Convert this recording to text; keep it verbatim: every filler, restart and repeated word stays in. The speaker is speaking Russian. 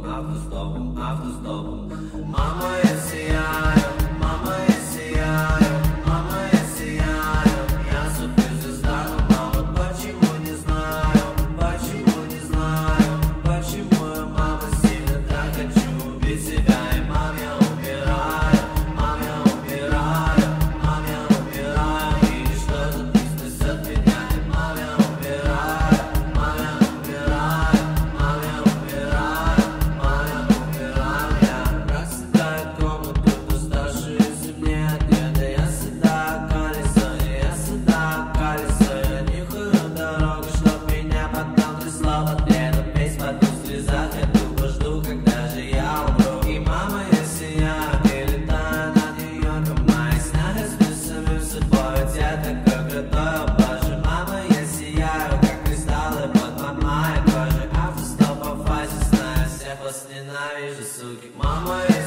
автостопом, автостопом, автостопом. Мама, я сияю, мама, я сияю, мама, я сияю. Я суперзвезда, но мама, почему не знаю, почему не знаю, почему я, мама, сильно так хочу убить себя. И мам, я умираю, мам, я умираю, мам, я умираю. И что-то ты снесет меня. И мам, я умираю, мам, я умираю, мам, я умираю, мам, я умираю. Я просыпаю комнату, кто старше, если мне ответа. Я всегда колесо, я всегда колесо. Я нюхаю дорогу, чтоб меня потом трясло в ответ. Опять паду в слезах, я тупо жду, когда же я умру. И мама, я сияю, и летаю над Нью-Йорком. Мои сны сплю самим собой, ведь я такой крутой, о боже. Мама, я сияю, как кристаллы под моей кожей. Автостопом фазе знаю, всех вас ненавижу, суки. Мама, я